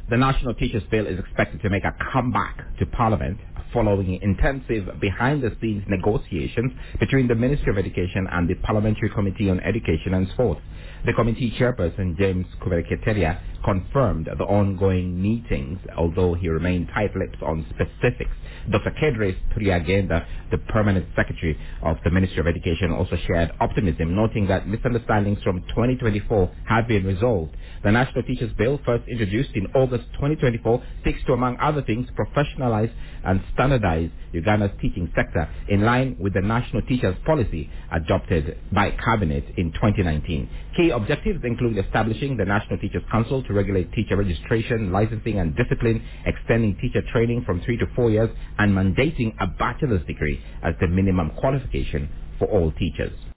The National Teachers Bill is expected to make a comeback to Parliament following intensive behind-the-scenes negotiations between the Ministry of Education and the Parliamentary Committee on Education and Sport. The committee chairperson, James Kuberketeria, confirmed the ongoing meetings, although he remained tight-lipped on specifics. Dr. Kedres Priagenda, the permanent secretary of the Ministry of Education, also shared optimism, noting that misunderstandings from 2024 have been resolved. The National Teachers Bill, first introduced in August 2024, seeks to, among other things, professionalize and standardize Uganda's teaching sector in line with the National Teachers Policy adopted by Cabinet in 2019. Key objectives include establishing the National Teachers Council to regulate teacher registration, licensing and discipline, extending teacher training from 3 to 4 years, and mandating a bachelor's degree as the minimum qualification for all teachers.